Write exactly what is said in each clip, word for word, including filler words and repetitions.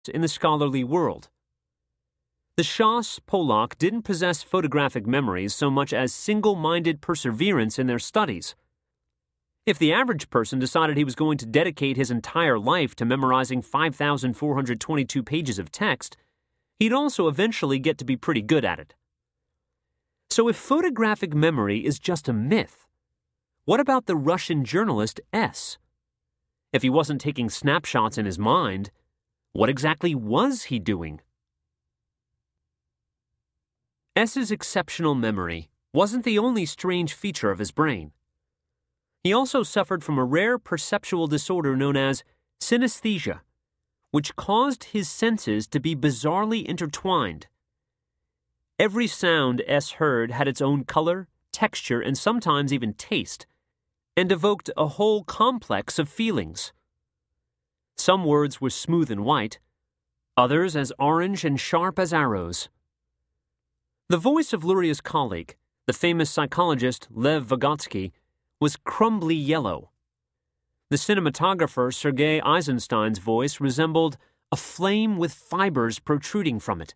in the scholarly world. The Shas Polak didn't possess photographic memories so much as single-minded perseverance in their studies. If the average person decided he was going to dedicate his entire life to memorizing five thousand four hundred twenty-two pages of text, he'd also eventually get to be pretty good at it. So if photographic memory is just a myth, what about the Russian journalist S? If he wasn't taking snapshots in his mind, what exactly was he doing? S's exceptional memory wasn't the only strange feature of his brain. He also suffered from a rare perceptual disorder known as synesthesia, which caused his senses to be bizarrely intertwined. Every sound S heard had its own color, texture, and sometimes even taste, and evoked a whole complex of feelings. Some words were smooth and white, others as orange and sharp as arrows. The voice of Luria's colleague, the famous psychologist Lev Vygotsky, was crumbly yellow. The cinematographer Sergei Eisenstein's voice resembled a flame with fibers protruding from it.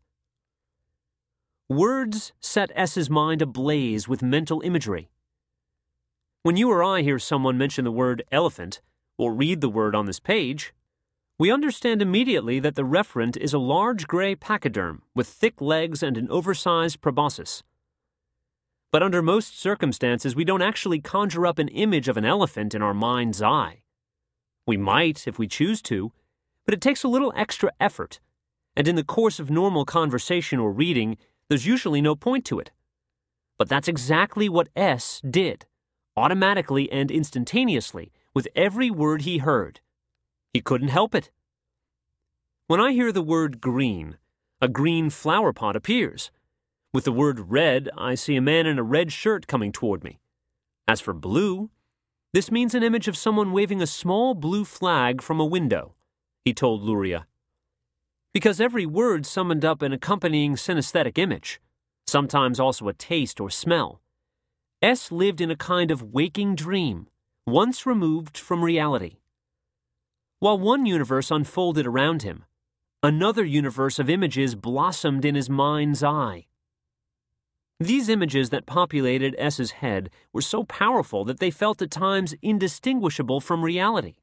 Words set S's mind ablaze with mental imagery. When you or I hear someone mention the word elephant, or read the word on this page, we understand immediately that the referent is a large gray pachyderm with thick legs and an oversized proboscis. But under most circumstances, we don't actually conjure up an image of an elephant in our mind's eye. We might, if we choose to, but it takes a little extra effort, and in the course of normal conversation or reading, there's usually no point to it. But that's exactly what S did, automatically and instantaneously, with every word he heard. He couldn't help it. When I hear the word green, a green flower pot appears. With the word red, I see a man in a red shirt coming toward me. As for blue, this means an image of someone waving a small blue flag from a window, he told Luria. Because every word summoned up an accompanying synesthetic image, sometimes also a taste or smell. S lived in a kind of waking dream, once removed from reality. While one universe unfolded around him, another universe of images blossomed in his mind's eye. These images that populated S's head were so powerful that they felt at times indistinguishable from reality.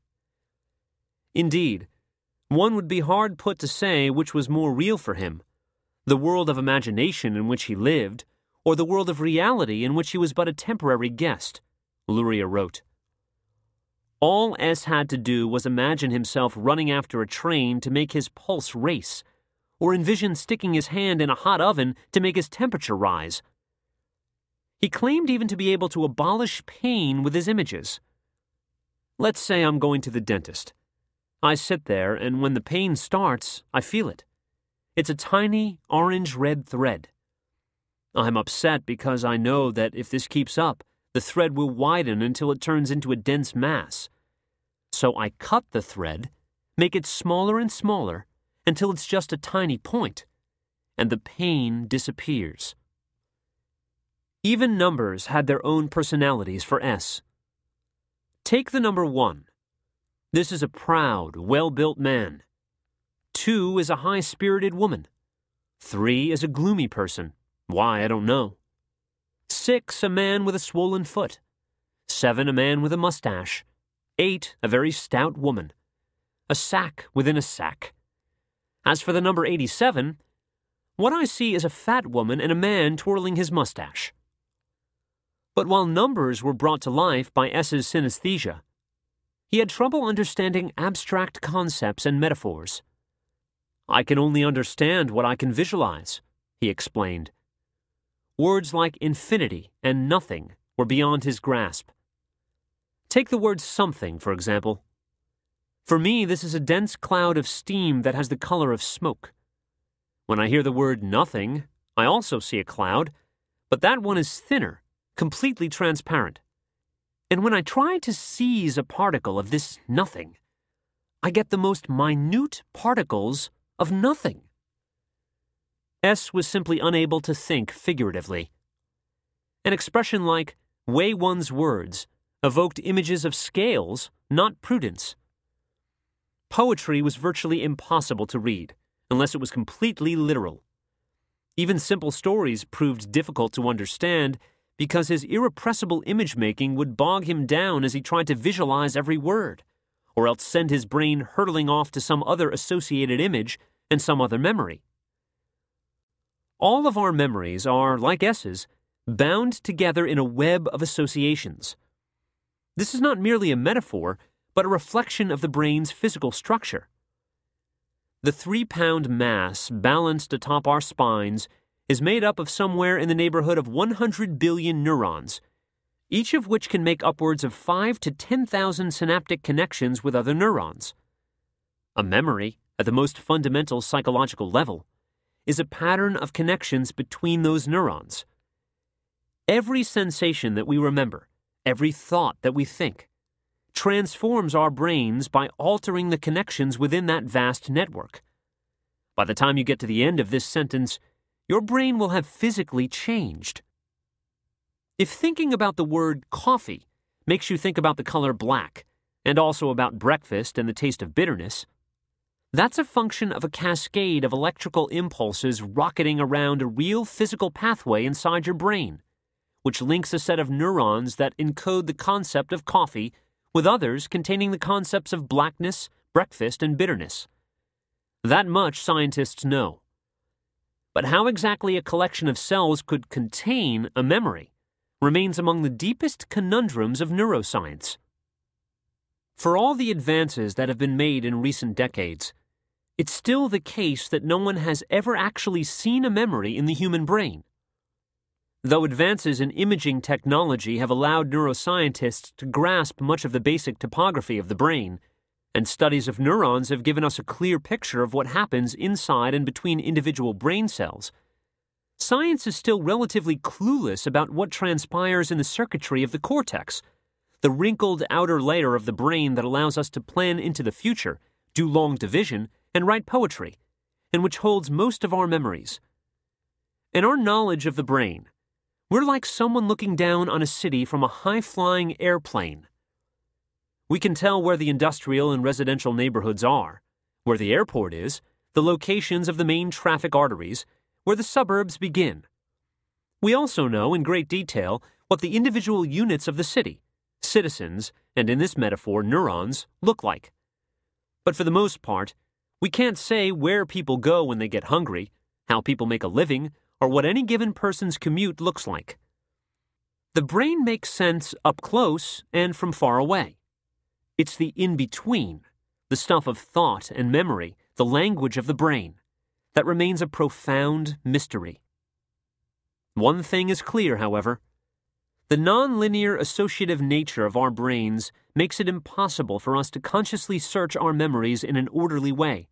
Indeed, one would be hard put to say which was more real for him, the world of imagination in which he lived, or the world of reality in which he was but a temporary guest, Luria wrote. All S had to do was imagine himself running after a train to make his pulse race, or envision sticking his hand in a hot oven to make his temperature rise. He claimed even to be able to abolish pain with his images. Let's say I'm going to the dentist. I sit there, and when the pain starts, I feel it. It's a tiny orange-red thread. I'm upset because I know that if this keeps up, the thread will widen until it turns into a dense mass. So I cut the thread, make it smaller and smaller, until it's just a tiny point, and the pain disappears. Even numbers had their own personalities for S. Take the number one. This is a proud, well-built man. Two is a high-spirited woman. Three is a gloomy person. Why, I don't know. Six, a man with a swollen foot. Seven, a man with a mustache. Eight, a very stout woman. A sack within a sack. As for the number eighty-seven, what I see is a fat woman and a man twirling his mustache. But while numbers were brought to life by S's synesthesia, he had trouble understanding abstract concepts and metaphors. I can only understand what I can visualize, he explained. Words like infinity and nothing were beyond his grasp. Take the word something, for example. For me, this is a dense cloud of steam that has the color of smoke. When I hear the word nothing, I also see a cloud, but that one is thinner, completely transparent. And when I try to seize a particle of this nothing, I get the most minute particles of nothing. S was simply unable to think figuratively. An expression like, weigh one's words, evoked images of scales, not prudence. Poetry was virtually impossible to read, unless it was completely literal. Even simple stories proved difficult to understand because his irrepressible image-making would bog him down as he tried to visualize every word, or else send his brain hurtling off to some other associated image and some other memory. All of our memories are, like S's, bound together in a web of associations. This is not merely a metaphor, but a reflection of the brain's physical structure. The three-pound mass balanced atop our spines is made up of somewhere in the neighborhood of one hundred billion neurons, each of which can make upwards of five to ten thousand synaptic connections with other neurons. A memory, at the most fundamental psychological level, is a pattern of connections between those neurons. Every sensation that we remember, every thought that we think, transforms our brains by altering the connections within that vast network. By the time you get to the end of this sentence, your brain will have physically changed. If thinking about the word coffee makes you think about the color black, and also about breakfast and the taste of bitterness, that's a function of a cascade of electrical impulses rocketing around a real physical pathway inside your brain, which links a set of neurons that encode the concept of coffee with others containing the concepts of blackness, breakfast, and bitterness. That much scientists know. But how exactly a collection of cells could contain a memory remains among the deepest conundrums of neuroscience. For all the advances that have been made in recent decades, it's still the case that no one has ever actually seen a memory in the human brain. Though advances in imaging technology have allowed neuroscientists to grasp much of the basic topography of the brain, and studies of neurons have given us a clear picture of what happens inside and between individual brain cells, science is still relatively clueless about what transpires in the circuitry of the cortex, the wrinkled outer layer of the brain that allows us to plan into the future, do long division, and write poetry, and which holds most of our memories. In our knowledge of the brain, we're like someone looking down on a city from a high-flying airplane. We can tell where the industrial and residential neighborhoods are, where the airport is, the locations of the main traffic arteries, where the suburbs begin. We also know in great detail what the individual units of the city, citizens, and in this metaphor, neurons, look like. But for the most part, we can't say where people go when they get hungry, how people make a living, or what any given person's commute looks like. The brain makes sense up close and from far away. It's the in-between, the stuff of thought and memory, the language of the brain, that remains a profound mystery. One thing is clear, however. The nonlinear associative nature of our brains makes it impossible for us to consciously search our memories in an orderly way.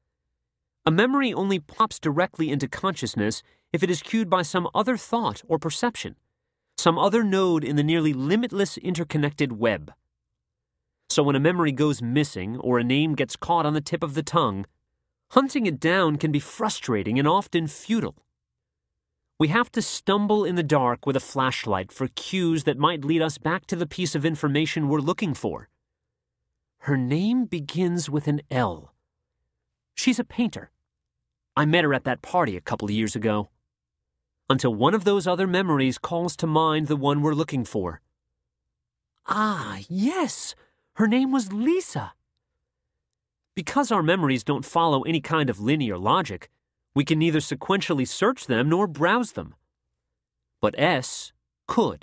A memory only pops directly into consciousness if it is cued by some other thought or perception, some other node in the nearly limitless interconnected web. So when a memory goes missing or a name gets caught on the tip of the tongue, hunting it down can be frustrating and often futile. We have to stumble in the dark with a flashlight for cues that might lead us back to the piece of information we're looking for. Her name begins with an L. She's a painter. I met her at that party a couple of years ago. Until one of those other memories calls to mind the one we're looking for. Ah, yes! Her name was Lisa. Because our memories don't follow any kind of linear logic, we can neither sequentially search them nor browse them. But S could.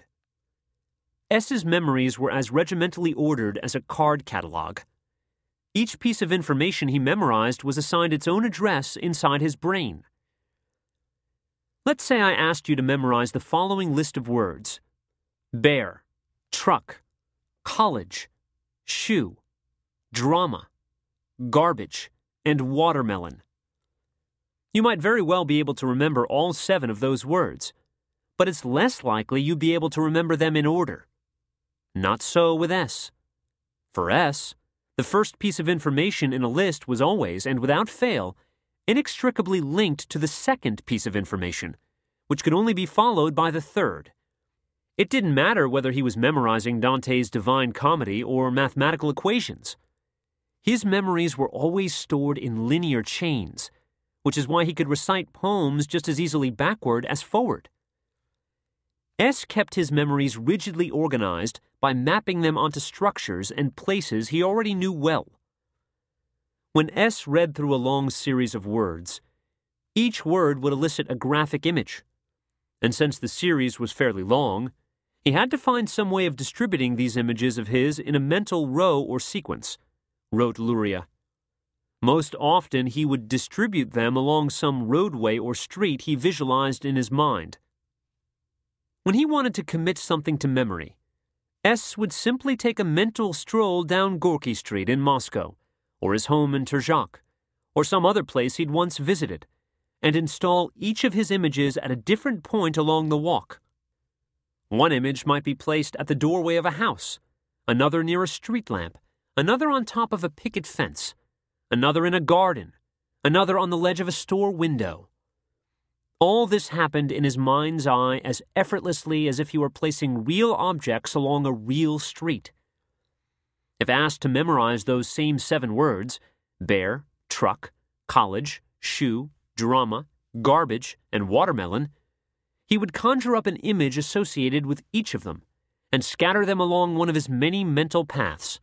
S's memories were as regimentally ordered as a card catalog. Each piece of information he memorized was assigned its own address inside his brain. Let's say I asked you to memorize the following list of words: bear, truck, college, shoe, drama, garbage, and watermelon. You might very well be able to remember all seven of those words, but it's less likely you'd be able to remember them in order. Not so with S. For S, the first piece of information in a list was always, and without fail, inextricably linked to the second piece of information, which could only be followed by the third. It didn't matter whether he was memorizing Dante's Divine Comedy or mathematical equations. His memories were always stored in linear chains, which is why he could recite poems just as easily backward as forward. S kept his memories rigidly organized by mapping them onto structures and places he already knew well. When S read through a long series of words, each word would elicit a graphic image, and since the series was fairly long, he had to find some way of distributing these images of his in a mental row or sequence, wrote Luria. Most often he would distribute them along some roadway or street he visualized in his mind. When he wanted to commit something to memory, S would simply take a mental stroll down Gorky Street in Moscow, or his home in Terzhak, or some other place he'd once visited, and install each of his images at a different point along the walk. One image might be placed at the doorway of a house, another near a street lamp, another on top of a picket fence, another in a garden, another on the ledge of a store window. All this happened in his mind's eye as effortlessly as if he were placing real objects along a real street. If asked to memorize those same seven words, bear, truck, college, shoe, drama, garbage, and watermelon, he would conjure up an image associated with each of them and scatter them along one of his many mental paths.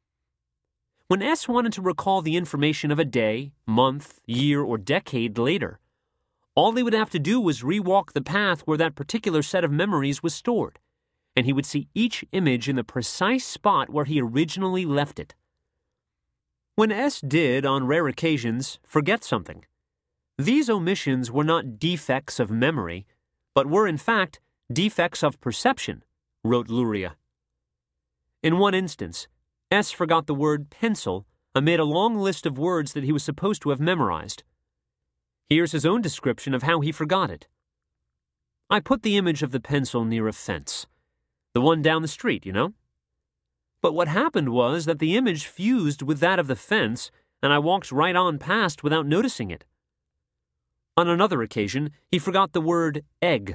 When S wanted to recall the information of a day, month, year, or decade later, all he would have to do was rewalk the path where that particular set of memories was stored, and he would see each image in the precise spot where he originally left it. When S did, on rare occasions, forget something, these omissions were not defects of memory, but were in fact defects of perception, wrote Luria. In one instance, S forgot the word pencil amid a long list of words that he was supposed to have memorized. Here's his own description of how he forgot it. I put the image of the pencil near a fence. The one down the street, you know? But what happened was that the image fused with that of the fence, and I walked right on past without noticing it. On another occasion, he forgot the word egg.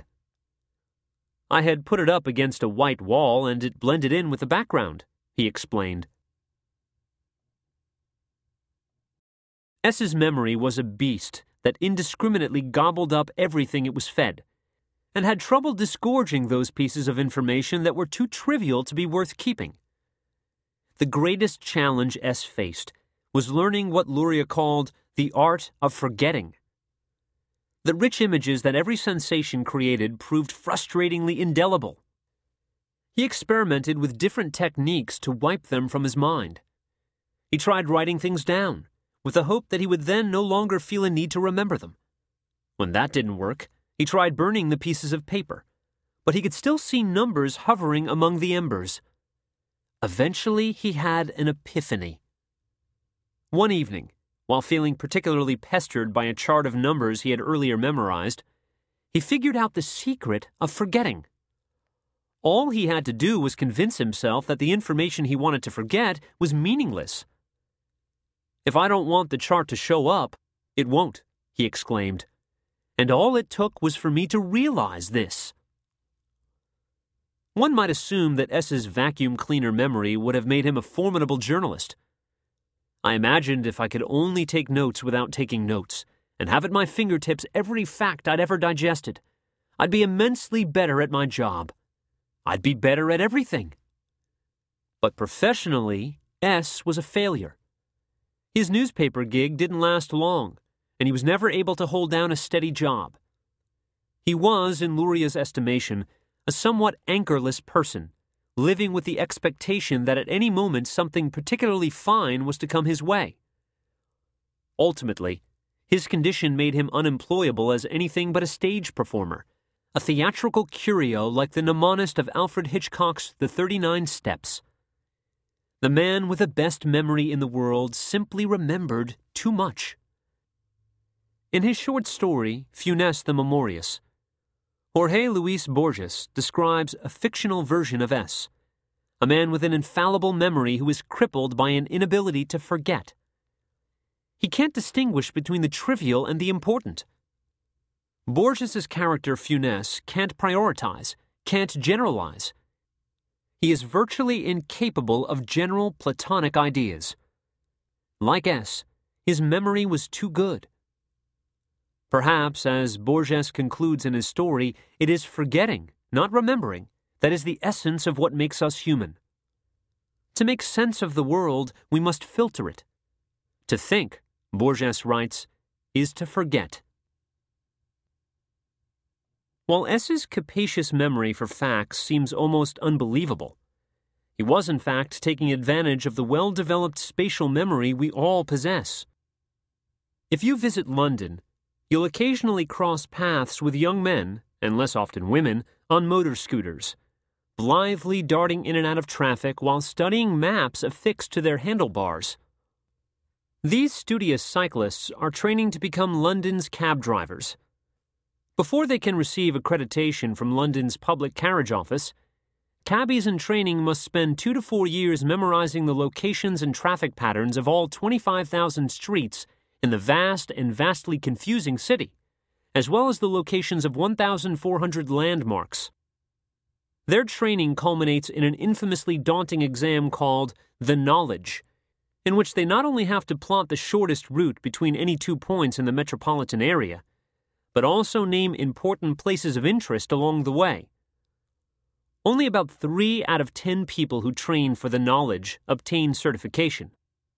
I had put it up against a white wall, and it blended in with the background, he explained. S's memory was a beast that indiscriminately gobbled up everything it was fed, and had trouble disgorging those pieces of information that were too trivial to be worth keeping. The greatest challenge S faced was learning what Luria called the art of forgetting. The rich images that every sensation created proved frustratingly indelible. He experimented with different techniques to wipe them from his mind. He tried writing things down, with the hope that he would then no longer feel a need to remember them. When that didn't work, he tried burning the pieces of paper, but he could still see numbers hovering among the embers. Eventually, he had an epiphany. One evening, while feeling particularly pestered by a chart of numbers he had earlier memorized, he figured out the secret of forgetting. All he had to do was convince himself that the information he wanted to forget was meaningless. If I don't want the chart to show up, it won't, he exclaimed. And all it took was for me to realize this. One might assume that S's vacuum cleaner memory would have made him a formidable journalist. I imagined if I could only take notes without taking notes, and have at my fingertips every fact I'd ever digested, I'd be immensely better at my job. I'd be better at everything. But professionally, S was a failure. His newspaper gig didn't last long, and he was never able to hold down a steady job. He was, in Luria's estimation, a somewhat anchorless person, living with the expectation that at any moment something particularly fine was to come his way. Ultimately, his condition made him unemployable as anything but a stage performer, a theatrical curio like the mnemonist of Alfred Hitchcock's The Thirty-Nine Steps. The man with the best memory in the world simply remembered too much. In his short story, Funes the Memorious, Jorge Luis Borges describes a fictional version of S, a man with an infallible memory who is crippled by an inability to forget. He can't distinguish between the trivial and the important. Borges's character Funes can't prioritize, can't generalize. He is virtually incapable of general Platonic ideas. Like S, his memory was too good. Perhaps, as Borges concludes in his story, it is forgetting, not remembering, that is the essence of what makes us human. To make sense of the world, we must filter it. To think, Borges writes, is to forget. While S's capacious memory for facts seems almost unbelievable, he was in fact taking advantage of the well-developed spatial memory we all possess. If you visit London, you'll occasionally cross paths with young men, and less often women, on motor scooters, blithely darting in and out of traffic while studying maps affixed to their handlebars. These studious cyclists are training to become London's cab drivers. Before they can receive accreditation from London's public carriage office, cabbies in training must spend two to four years memorizing the locations and traffic patterns of all twenty-five thousand streets in the vast and vastly confusing city, as well as the locations of one thousand four hundred landmarks. Their training culminates in an infamously daunting exam called the Knowledge, in which they not only have to plot the shortest route between any two points in the metropolitan area, but also name important places of interest along the way. Only about three out of ten people who train for the Knowledge obtain certification.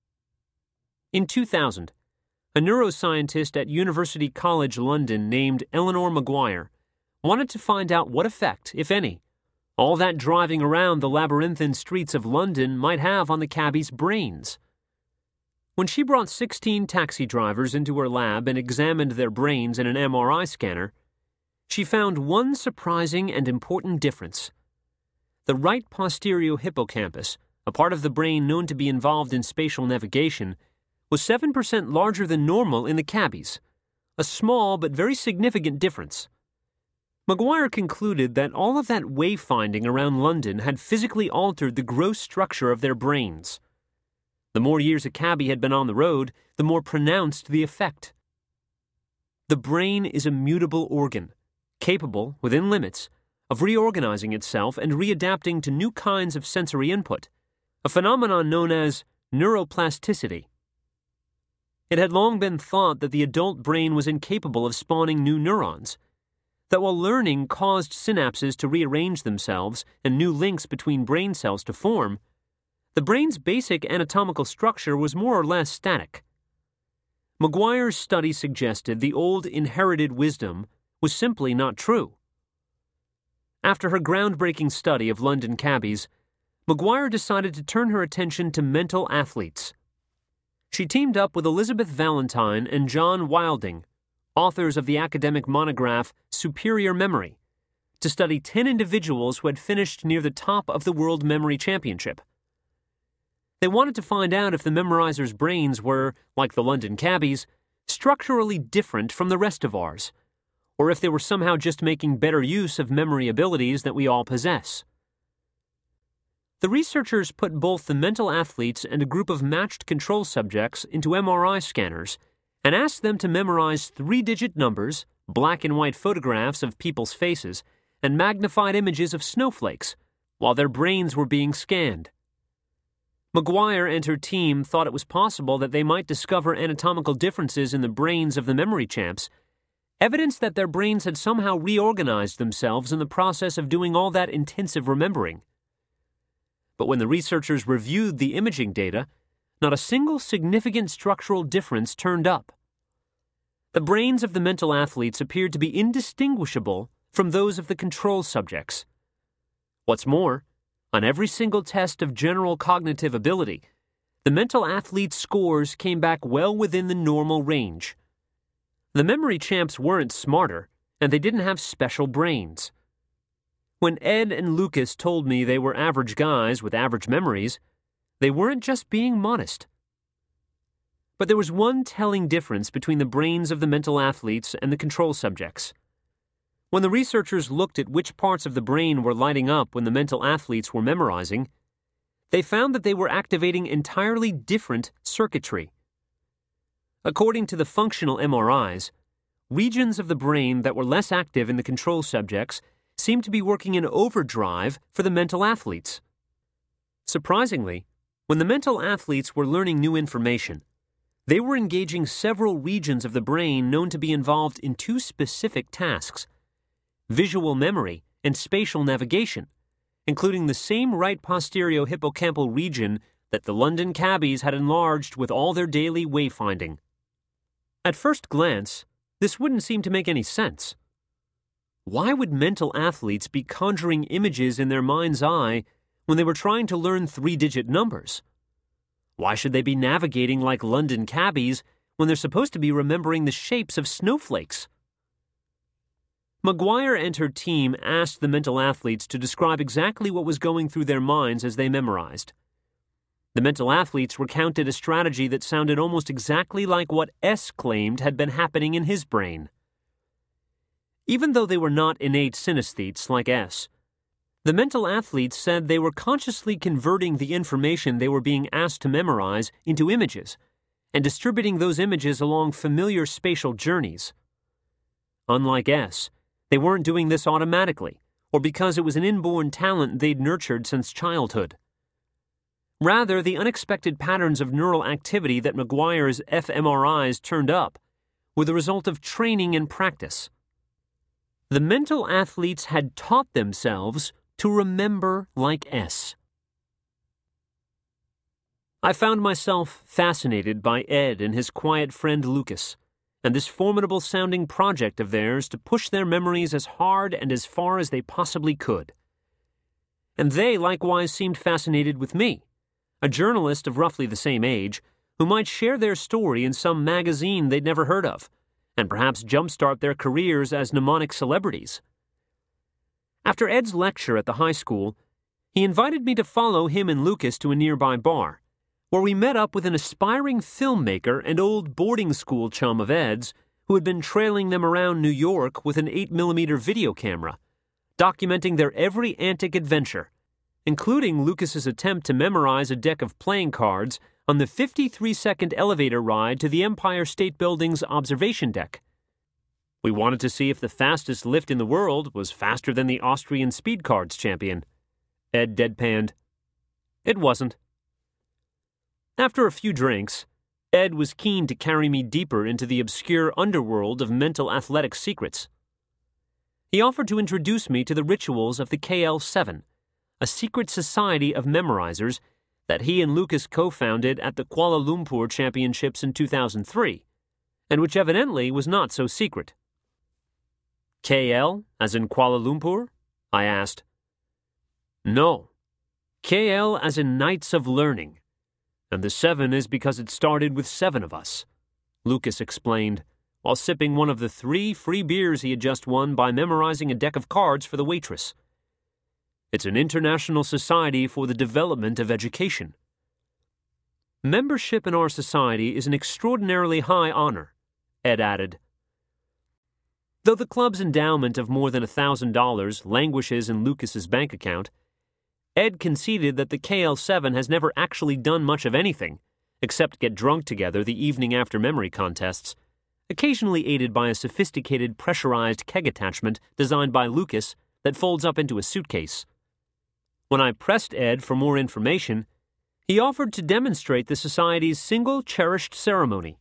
In two thousand, a neuroscientist at University College London named Eleanor Maguire wanted to find out what effect, if any, all that driving around the labyrinthine streets of London might have on the cabbies' brains. When she brought sixteen taxi drivers into her lab and examined their brains in an M R I scanner, she found one surprising and important difference. The right posterior hippocampus, a part of the brain known to be involved in spatial navigation, was seven percent larger than normal in the cabbies, a small but very significant difference. Maguire concluded that all of that wayfinding around London had physically altered the gross structure of their brains. The more years a cabbie had been on the road, the more pronounced the effect. The brain is a mutable organ, capable, within limits, of reorganizing itself and readapting to new kinds of sensory input, a phenomenon known as neuroplasticity. It had long been thought that the adult brain was incapable of spawning new neurons, that while learning caused synapses to rearrange themselves and new links between brain cells to form, the brain's basic anatomical structure was more or less static. Maguire's study suggested the old inherited wisdom was simply not true. After her groundbreaking study of London cabbies, Maguire decided to turn her attention to mental athletes. She teamed up with Elizabeth Valentine and John Wilding, authors of the academic monograph Superior Memory, to study ten individuals who had finished near the top of the World Memory Championship. They wanted to find out if the memorizers' brains were, like the London cabbies, structurally different from the rest of ours, or if they were somehow just making better use of memory abilities that we all possess. The researchers put both the mental athletes and a group of matched control subjects into M R I scanners and asked them to memorize three-digit numbers, black and white photographs of people's faces, and magnified images of snowflakes, while their brains were being scanned. Maguire and her team thought it was possible that they might discover anatomical differences in the brains of the memory champs, evidence that their brains had somehow reorganized themselves in the process of doing all that intensive remembering. But when the researchers reviewed the imaging data, not a single significant structural difference turned up. The brains of the mental athletes appeared to be indistinguishable from those of the control subjects. What's more, on every single test of general cognitive ability, the mental athletes' scores came back well within the normal range. The memory champs weren't smarter, and they didn't have special brains. When Ed and Lucas told me they were average guys with average memories, they weren't just being modest. But there was one telling difference between the brains of the mental athletes and the control subjects. When the researchers looked at which parts of the brain were lighting up when the mental athletes were memorizing, they found that they were activating entirely different circuitry. According to the functional M R Is, regions of the brain that were less active in the control subjects seemed to be working in overdrive for the mental athletes. Surprisingly, when the mental athletes were learning new information, They were engaging several regions of the brain known to be involved in two specific tasks: visual memory and spatial navigation, including the same right posterior hippocampal region that the London cabbies had enlarged with all their daily wayfinding. At first glance, this wouldn't seem to make any sense. Why would mental athletes be conjuring images in their mind's eye when they were trying to learn three-digit numbers? Why should they be navigating like London cabbies when they're supposed to be remembering the shapes of snowflakes? McGuire and her team asked the mental athletes to describe exactly what was going through their minds as they memorized. The mental athletes recounted a strategy that sounded almost exactly like what S claimed had been happening in his brain. Even though they were not innate synesthetes like S, the mental athletes said they were consciously converting the information they were being asked to memorize into images and distributing those images along familiar spatial journeys. Unlike S, they weren't doing this automatically or because it was an inborn talent they'd nurtured since childhood. Rather, the unexpected patterns of neural activity that McGuire's fMRIs turned up were the result of training and practice. The mental athletes had taught themselves to remember like S. I found myself fascinated by Ed and his quiet friend Lucas, and this formidable-sounding project of theirs to push their memories as hard and as far as they possibly could. And they likewise seemed fascinated with me, a journalist of roughly the same age, who might share their story in some magazine they'd never heard of, and perhaps jumpstart their careers as mnemonic celebrities. After Ed's lecture at the high school, he invited me to follow him and Lucas to a nearby bar, where we met up with an aspiring filmmaker and old boarding school chum of Ed's who had been trailing them around New York with an eight millimeter video camera, documenting their every antic adventure, including Lucas's attempt to memorize a deck of playing cards on the fifty-three second elevator ride to the Empire State Building's observation deck. We wanted to see if the fastest lift in the world was faster than the Austrian speed cards champion. Ed deadpanned. It wasn't. After a few drinks, Ed was keen to carry me deeper into the obscure underworld of mental athletic secrets. He offered to introduce me to the rituals of the K L seven, a secret society of memorizers that he and Lucas co-founded at the Kuala Lumpur Championships in two thousand three, and which evidently was not so secret. K L, as in Kuala Lumpur? I asked. No. K L as in Knights of Learning. And the seven is because it started with seven of us, Lucas explained, while sipping one of the three free beers he had just won by memorizing a deck of cards for the waitress. It's an international society for the development of education. Membership in our society is an extraordinarily high honor, Ed added. Though the club's endowment of more than a thousand dollars languishes in Lucas's bank account, Ed conceded that the K L seven has never actually done much of anything, except get drunk together the evening after memory contests, occasionally aided by a sophisticated pressurized keg attachment designed by Lucas that folds up into a suitcase. When I pressed Ed for more information, he offered to demonstrate the society's single cherished ceremony.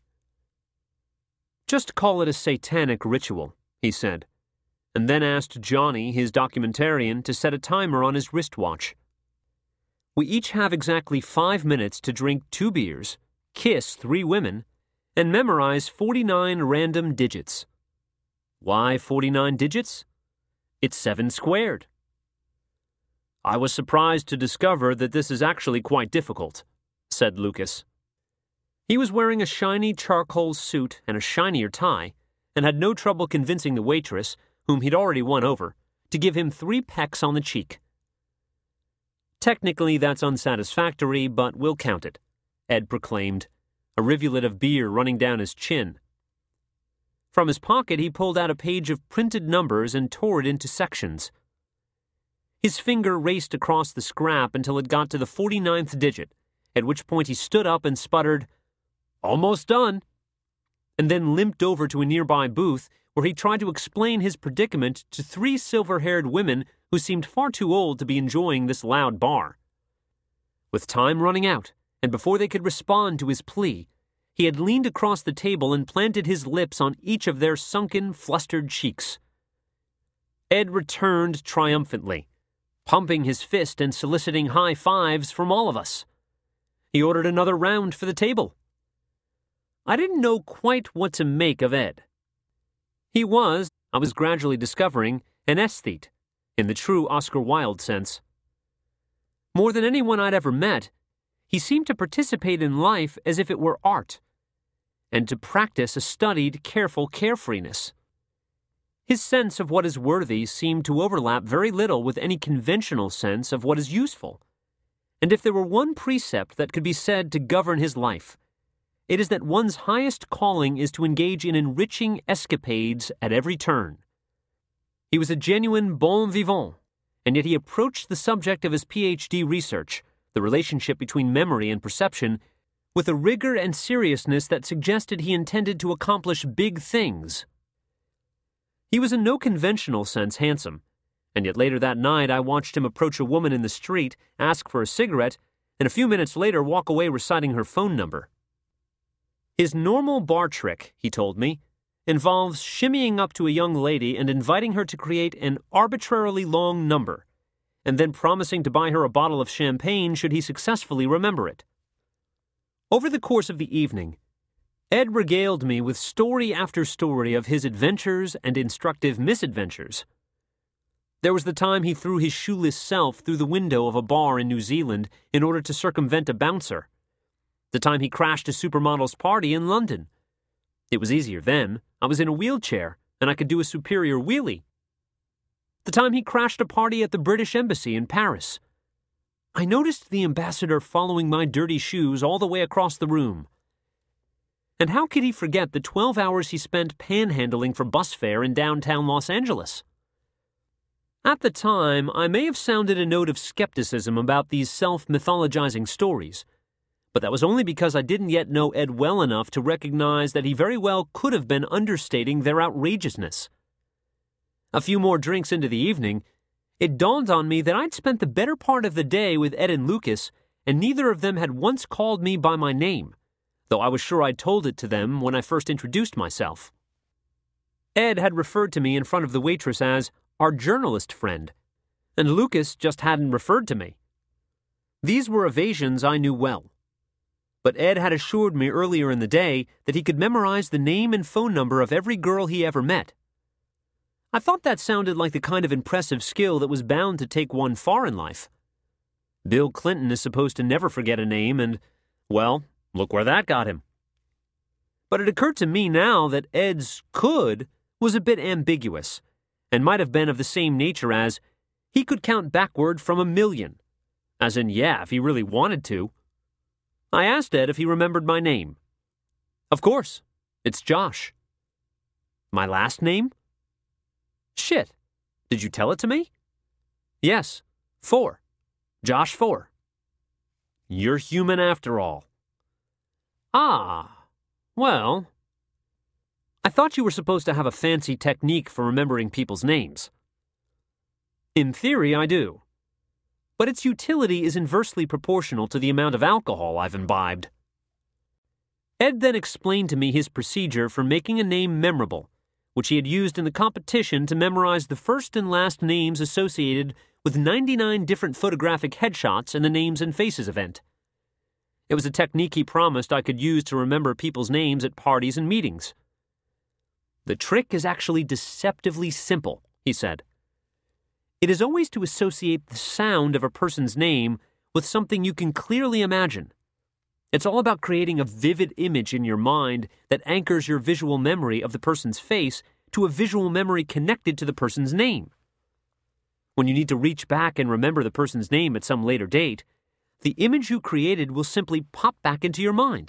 Just call it a satanic ritual, he said, and then asked Johnny, his documentarian, to set a timer on his wristwatch. We each have exactly five minutes to drink two beers, kiss three women, and memorize forty-nine random digits. Why forty-nine digits? It's seven squared. I was surprised to discover that this is actually quite difficult, said Lucas. He was wearing a shiny charcoal suit and a shinier tie, and had no trouble convincing the waitress, whom he'd already won over, to give him three pecks on the cheek. Technically, that's unsatisfactory, but we'll count it, Ed proclaimed, a rivulet of beer running down his chin. From his pocket, he pulled out a page of printed numbers and tore it into sections. His finger raced across the scrap until it got to the forty-ninth digit, at which point he stood up and sputtered, "Almost done," and then limped over to a nearby booth where he tried to explain his predicament to three silver-haired women who seemed far too old to be enjoying this loud bar. With time running out, and before they could respond to his plea, he had leaned across the table and planted his lips on each of their sunken, flustered cheeks. Ed returned triumphantly, pumping his fist and soliciting high fives from all of us. He ordered another round for the table. I didn't know quite what to make of Ed. He was, I was gradually discovering, an aesthete, in the true Oscar Wilde sense. More than anyone I'd ever met, he seemed to participate in life as if it were art, and to practice a studied, careful carefreeness. His sense of what is worthy seemed to overlap very little with any conventional sense of what is useful. And if there were one precept that could be said to govern his life, it is that one's highest calling is to engage in enriching escapades at every turn. He was a genuine bon vivant, and yet he approached the subject of his P H D research, the relationship between memory and perception, with a rigor and seriousness that suggested he intended to accomplish big things. He was in no conventional sense handsome, and yet later that night I watched him approach a woman in the street, ask for a cigarette, and a few minutes later walk away reciting her phone number. His normal bar trick, he told me, involves shimmying up to a young lady and inviting her to create an arbitrarily long number, and then promising to buy her a bottle of champagne should he successfully remember it. Over the course of the evening, Ed regaled me with story after story of his adventures and instructive misadventures. There was the time he threw his shoeless self through the window of a bar in New Zealand in order to circumvent a bouncer. The time he crashed a supermodel's party in London. It was easier then. I was in a wheelchair, and I could do a superior wheelie. The time he crashed a party at the British Embassy in Paris. I noticed the ambassador following my dirty shoes all the way across the room. And how could he forget the twelve hours he spent panhandling for bus fare in downtown Los Angeles? At the time, I may have sounded a note of skepticism about these self-mythologizing stories, but that was only because I didn't yet know Ed well enough to recognize that he very well could have been understating their outrageousness. A few more drinks into the evening, it dawned on me that I'd spent the better part of the day with Ed and Lucas, and neither of them had once called me by my name, though I was sure I'd told it to them when I first introduced myself. Ed had referred to me in front of the waitress as our journalist friend, and Lucas just hadn't referred to me. These were evasions I knew well. But Ed had assured me earlier in the day that he could memorize the name and phone number of every girl he ever met. I thought that sounded like the kind of impressive skill that was bound to take one far in life. Bill Clinton is supposed to never forget a name, and, well, look where that got him. But it occurred to me now that Ed's could was a bit ambiguous, and might have been of the same nature as he could count backward from a million, as in, yeah, if he really wanted to. I asked Ed if he remembered my name. Of course, it's Josh. My last name? Shit, did you tell it to me? Yes, Four. Josh Four. You're human after all. Ah, well, I thought you were supposed to have a fancy technique for remembering people's names. In theory, I do. But its utility is inversely proportional to the amount of alcohol I've imbibed. Ed then explained to me his procedure for making a name memorable, which he had used in the competition to memorize the first and last names associated with ninety-nine different photographic headshots in the Names and Faces event. It was a technique he promised I could use to remember people's names at parties and meetings. The trick is actually deceptively simple, he said. It is always to associate the sound of a person's name with something you can clearly imagine. It's all about creating a vivid image in your mind that anchors your visual memory of the person's face to a visual memory connected to the person's name. When you need to reach back and remember the person's name at some later date, the image you created will simply pop back into your mind.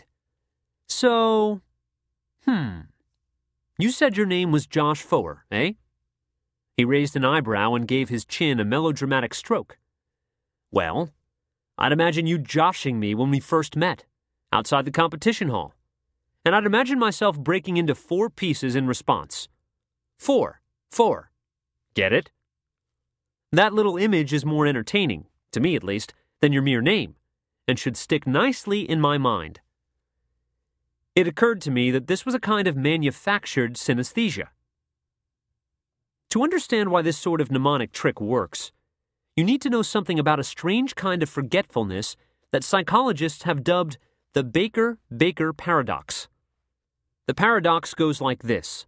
So, hmm, you said your name was Josh Foer, eh? He raised an eyebrow and gave his chin a melodramatic stroke. Well, I'd imagine you joshing me when we first met, outside the competition hall. And I'd imagine myself breaking into four pieces in response. Four, four. Get it? That little image is more entertaining, to me at least, than your mere name, and should stick nicely in my mind. It occurred to me that this was a kind of manufactured synesthesia. To understand why this sort of mnemonic trick works, you need to know something about a strange kind of forgetfulness that psychologists have dubbed the Baker-Baker paradox. The paradox goes like this.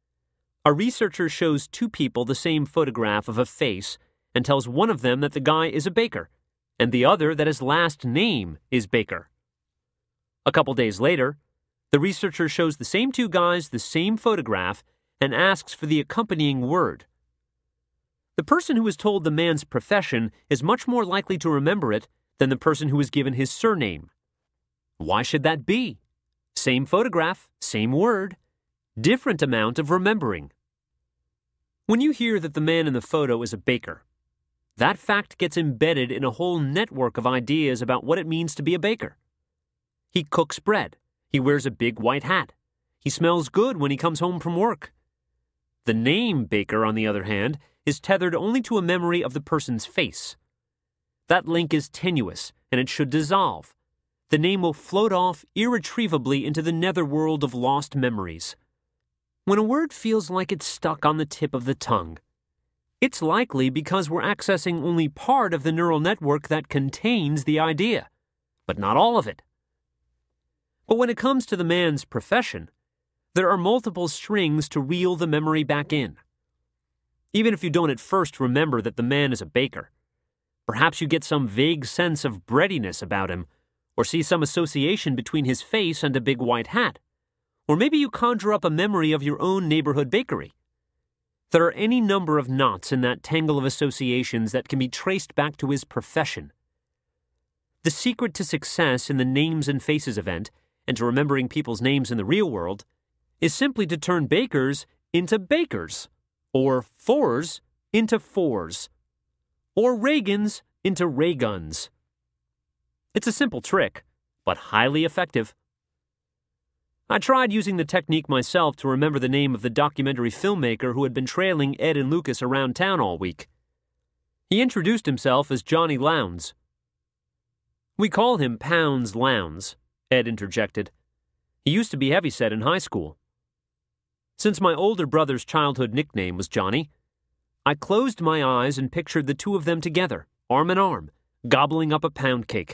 A researcher shows two people the same photograph of a face and tells one of them that the guy is a baker, and the other that his last name is Baker. A couple days later, the researcher shows the same two guys the same photograph and asks for the accompanying word. The person who is told the man's profession is much more likely to remember it than the person who is given his surname. Why should that be? Same photograph, same word, different amount of remembering. When you hear that the man in the photo is a baker, that fact gets embedded in a whole network of ideas about what it means to be a baker. He cooks bread. He wears a big white hat. He smells good when he comes home from work. The name Baker, on the other hand, is tethered only to a memory of the person's face. That link is tenuous, and it should dissolve. The name will float off irretrievably into the netherworld of lost memories. When a word feels like it's stuck on the tip of the tongue, it's likely because we're accessing only part of the neural network that contains the idea, but not all of it. But when it comes to the man's profession, there are multiple strings to reel the memory back in. Even if you don't at first remember that the man is a baker, perhaps you get some vague sense of breadiness about him, or see some association between his face and a big white hat, or maybe you conjure up a memory of your own neighborhood bakery. There are any number of knots in that tangle of associations that can be traced back to his profession. The secret to success in the names and faces event, and to remembering people's names in the real world, is simply to turn bakers into bakers, or fours into fours, or Reagans into ray guns. It's a simple trick, but highly effective. I tried using the technique myself to remember the name of the documentary filmmaker who had been trailing Ed and Lucas around town all week. He introduced himself as Johnny Lowndes. "We call him Pounds Lowndes," Ed interjected. "He used to be heavyset in high school." Since my older brother's childhood nickname was Johnny, I closed my eyes and pictured the two of them together, arm in arm, gobbling up a pound cake.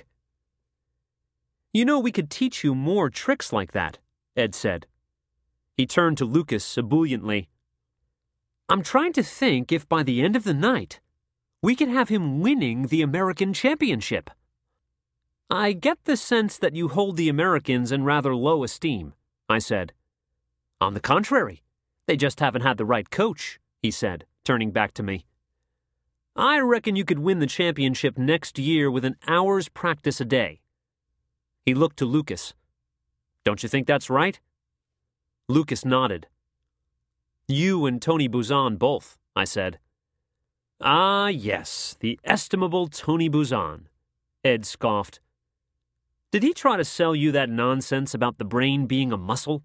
"You know, we could teach you more tricks like that," Ed said. He turned to Lucas ebulliently. "I'm trying to think if by the end of the night, we could have him winning the American championship." "I get the sense that you hold the Americans in rather low esteem," I said. "On the contrary, they just haven't had the right coach," he said, turning back to me. "I reckon you could win the championship next year with an hour's practice a day." He looked to Lucas. "Don't you think that's right?" Lucas nodded. "You and Tony Buzan both," I said. "Ah, yes, the estimable Tony Buzan," Ed scoffed. "Did he try to sell you that nonsense about the brain being a muscle?"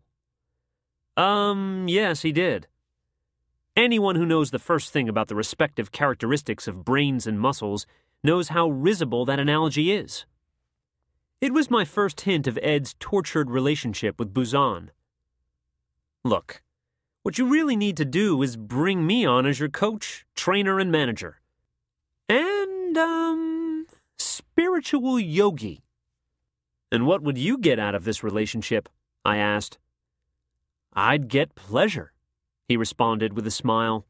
Um, yes, he did. Anyone who knows the first thing about the respective characteristics of brains and muscles knows how risible that analogy is. It was my first hint of Ed's tortured relationship with Buzan. "Look, what you really need to do is bring me on as your coach, trainer, and manager. And, um, spiritual yogi." "And what would you get out of this relationship?" I asked. "I'd get pleasure," he responded with a smile.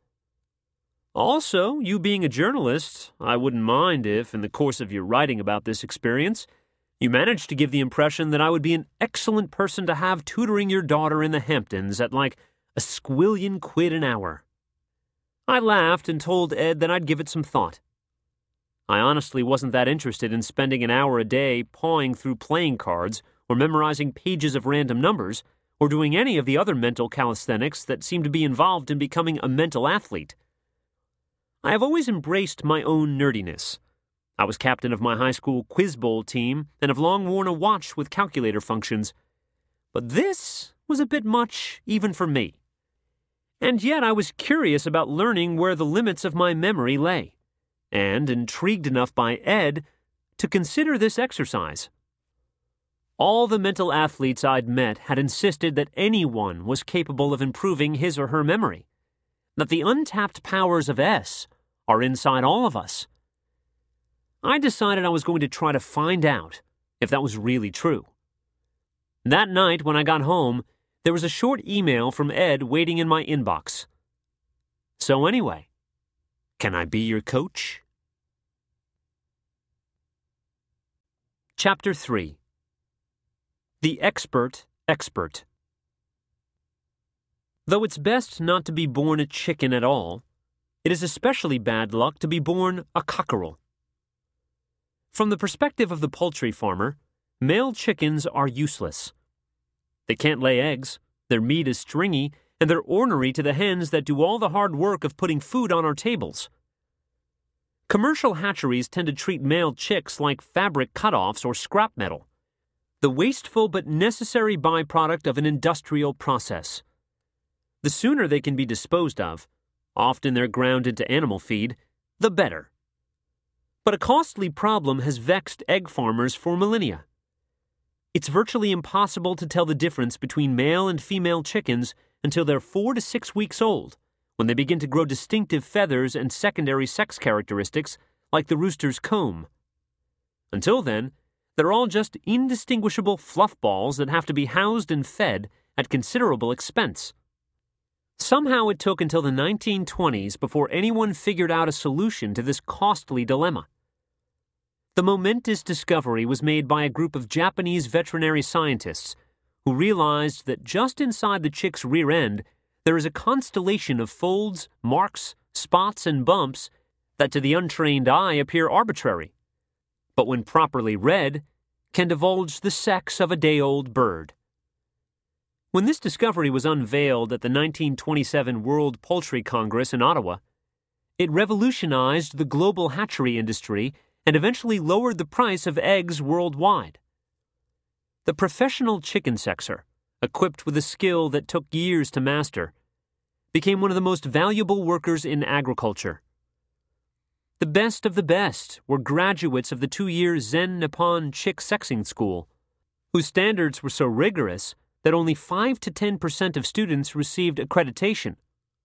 "Also, you being a journalist, I wouldn't mind if, in the course of your writing about this experience, you managed to give the impression that I would be an excellent person to have tutoring your daughter in the Hamptons at like a squillion quid an hour." I laughed and told Ed that I'd give it some thought. I honestly wasn't that interested in spending an hour a day pawing through playing cards or memorizing pages of random numbers or doing any of the other mental calisthenics that seem to be involved in becoming a mental athlete. I have always embraced my own nerdiness. I was captain of my high school quiz bowl team and have long worn a watch with calculator functions. But this was a bit much even for me. And yet I was curious about learning where the limits of my memory lay, and intrigued enough by Ed to consider this exercise. All the mental athletes I'd met had insisted that anyone was capable of improving his or her memory, that the untapped powers of S are inside all of us. I decided I was going to try to find out if that was really true. That night, when I got home, there was a short email from Ed waiting in my inbox. So anyway, can I be your coach? Chapter three. The Expert Expert. Though it's best not to be born a chicken at all, it is especially bad luck to be born a cockerel. From the perspective of the poultry farmer, male chickens are useless. They can't lay eggs, their meat is stringy, and they're ornery to the hens that do all the hard work of putting food on our tables. Commercial hatcheries tend to treat male chicks like fabric cutoffs or scrap metal, the wasteful but necessary byproduct of an industrial process. The sooner they can be disposed of, often they're ground into animal feed, the better. But a costly problem has vexed egg farmers for millennia. It's virtually impossible to tell the difference between male and female chickens until they're four to six weeks old, when they begin to grow distinctive feathers and secondary sex characteristics like the rooster's comb. Until then, they're all just indistinguishable fluff balls that have to be housed and fed at considerable expense. Somehow it took until the nineteen twenties before anyone figured out a solution to this costly dilemma. The momentous discovery was made by a group of Japanese veterinary scientists who realized that just inside the chick's rear end there is a constellation of folds, marks, spots, and bumps that to the untrained eye appear arbitrary, but when properly read, can divulge the sex of a day-old bird. When this discovery was unveiled at the nineteen twenty-seven World Poultry Congress in Ottawa, it revolutionized the global hatchery industry and eventually lowered the price of eggs worldwide. The professional chicken sexer, equipped with a skill that took years to master, became one of the most valuable workers in agriculture. The best of the best were graduates of the two-year Zen Nippon Chick Sexing School, whose standards were so rigorous that only five to ten percent of students received accreditation.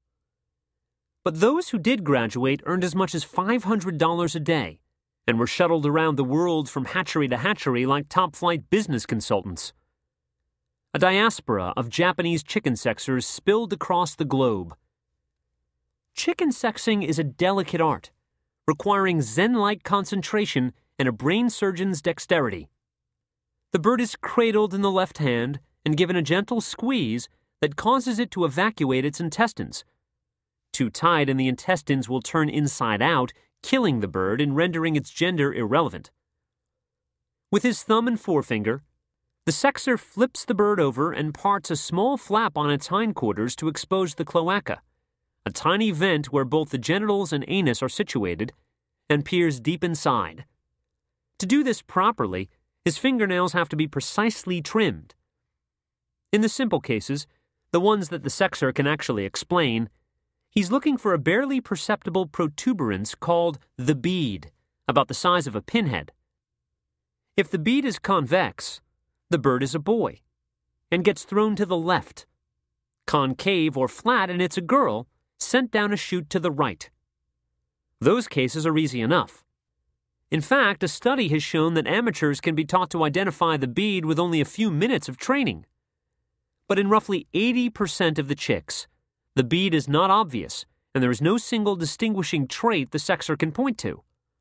But those who did graduate earned as much as five hundred dollars a day and were shuttled around the world from hatchery to hatchery like top-flight business consultants. A diaspora of Japanese chicken sexers spilled across the globe. Chicken sexing is a delicate art, requiring Zen-like concentration and a brain surgeon's dexterity. The bird is cradled in the left hand and given a gentle squeeze that causes it to evacuate its intestines. Too tight and the intestines will turn inside out, killing the bird and rendering its gender irrelevant. With his thumb and forefinger, the sexer flips the bird over and parts a small flap on its hindquarters to expose the cloaca, a tiny vent where both the genitals and anus are situated, and peers deep inside. To do this properly, his fingernails have to be precisely trimmed. In the simple cases, the ones that the sexer can actually explain, he's looking for a barely perceptible protuberance called the bead, about the size of a pinhead. If the bead is convex, the bird is a boy, and gets thrown to the left. Concave or flat, and it's a girl, sent down a chute to the right. Those cases are easy enough. In fact, a study has shown that amateurs can be taught to identify the bead with only a few minutes of training. But in roughly eighty percent of the chicks, the bead is not obvious, and there is no single distinguishing trait the sexer can point to.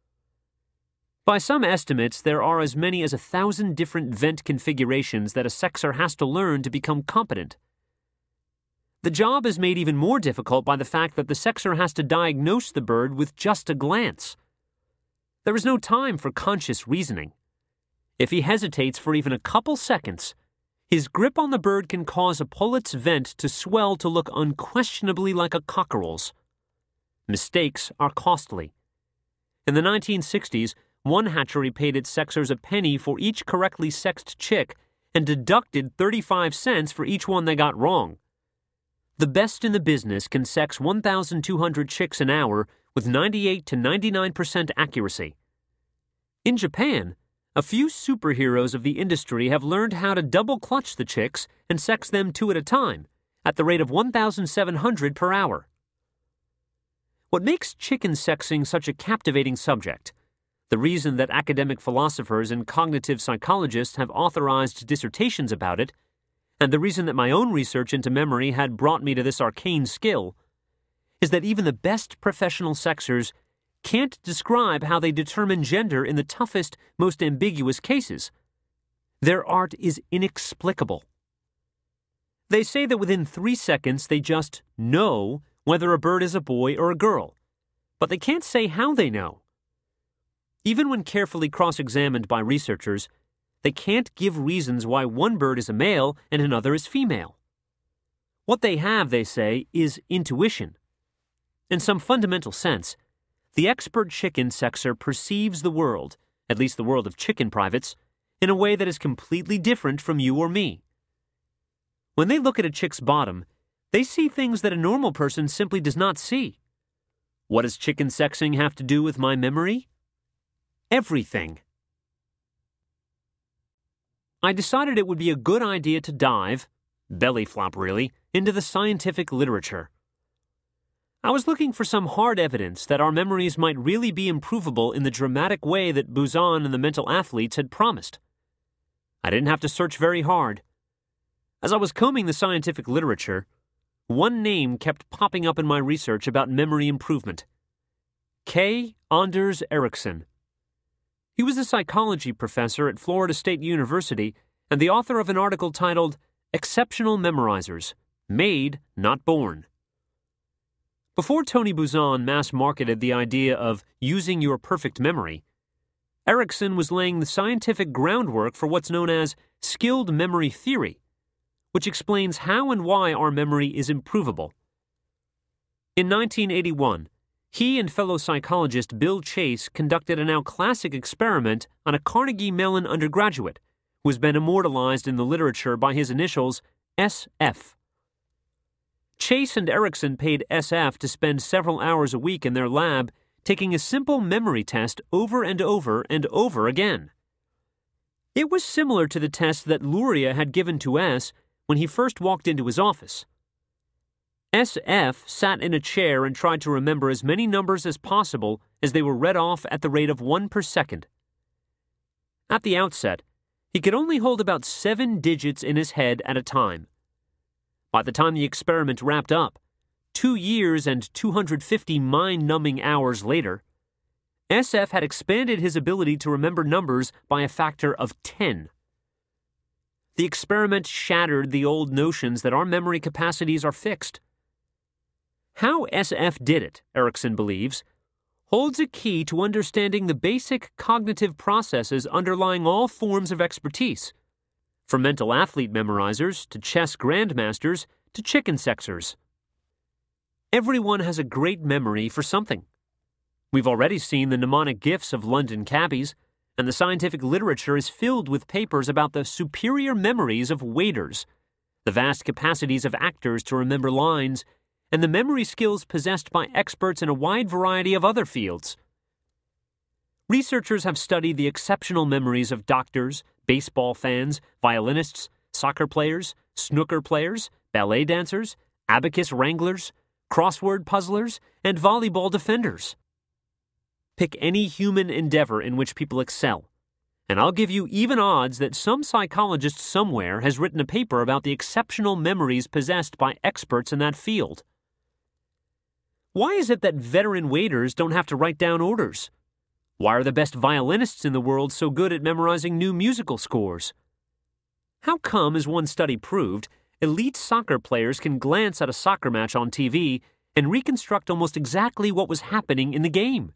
By some estimates, there are as many as a thousand different vent configurations that a sexer has to learn to become competent. The job is made even more difficult by the fact that the sexer has to diagnose the bird with just a glance. There is no time for conscious reasoning. If he hesitates for even a couple seconds, his grip on the bird can cause a pullet's vent to swell to look unquestionably like a cockerel's. Mistakes are costly. In the nineteen sixties, one hatchery paid its sexers a penny for each correctly sexed chick and deducted thirty-five cents for each one they got wrong. The best in the business can sex one thousand two hundred chicks an hour with ninety-eight to ninety-nine percent accuracy. In Japan, A few superheroes of the industry have learned how to double-clutch the chicks and sex them two at a time, at the rate of one thousand seven hundred per hour. What makes chicken sexing such a captivating subject, the reason that academic philosophers and cognitive psychologists have authorized dissertations about it, and the reason that my own research into memory had brought me to this arcane skill, is that even the best professional sexers can't describe how they determine gender in the toughest, most ambiguous cases. Their art is inexplicable. They say that within three seconds they just know whether a bird is a boy or a girl, but they can't say how they know. Even when carefully cross-examined by researchers, they can't give reasons why one bird is a male and another is female. What they have, they say, is intuition. In some fundamental sense, the expert chicken sexer perceives the world, at least the world of chicken privates, in a way that is completely different from you or me. When they look at a chick's bottom, they see things that a normal person simply does not see. What does chicken sexing have to do with my memory? Everything. I decided it would be a good idea to dive, belly flop really, into the scientific literature. I was looking for some hard evidence that our memories might really be improvable in the dramatic way that Buzan and the mental athletes had promised. I didn't have to search very hard. As I was combing the scientific literature, one name kept popping up in my research about memory improvement. K. Anders Ericsson. He was a psychology professor at Florida State University and the author of an article titled Exceptional Memorizers, Made, Not Born. Before Tony Buzan mass-marketed the idea of using your perfect memory, Ericsson was laying the scientific groundwork for what's known as skilled memory theory, which explains how and why our memory is improvable. In nineteen eighty-one, he and fellow psychologist Bill Chase conducted a now classic experiment on a Carnegie Mellon undergraduate who has been immortalized in the literature by his initials S F. Chase and Ericsson paid S F to spend several hours a week in their lab taking a simple memory test over and over and over again. It was similar to the test that Luria had given to S when he first walked into his office. S F sat in a chair and tried to remember as many numbers as possible as they were read off at the rate of one per second. At the outset, he could only hold about seven digits in his head at a time. By the time the experiment wrapped up, two years and two hundred fifty mind-numbing hours later, S F had expanded his ability to remember numbers by a factor of ten. The experiment shattered the old notions that our memory capacities are fixed. How S F did it, Ericsson believes, holds a key to understanding the basic cognitive processes underlying all forms of expertise, from mental athlete memorizers to chess grandmasters to chicken sexers. Everyone has a great memory for something. We've already seen the mnemonic gifts of London cabbies, and the scientific literature is filled with papers about the superior memories of waiters, the vast capacities of actors to remember lines, and the memory skills possessed by experts in a wide variety of other fields. Researchers have studied the exceptional memories of doctors, baseball fans, violinists, soccer players, snooker players, ballet dancers, abacus wranglers, crossword puzzlers, and volleyball defenders. Pick any human endeavor in which people excel, and I'll give you even odds that some psychologist somewhere has written a paper about the exceptional memories possessed by experts in that field. Why is it that veteran waiters don't have to write down orders? Why are the best violinists in the world so good at memorizing new musical scores? How come, as one study proved, elite soccer players can glance at a soccer match on T V and reconstruct almost exactly what was happening in the game?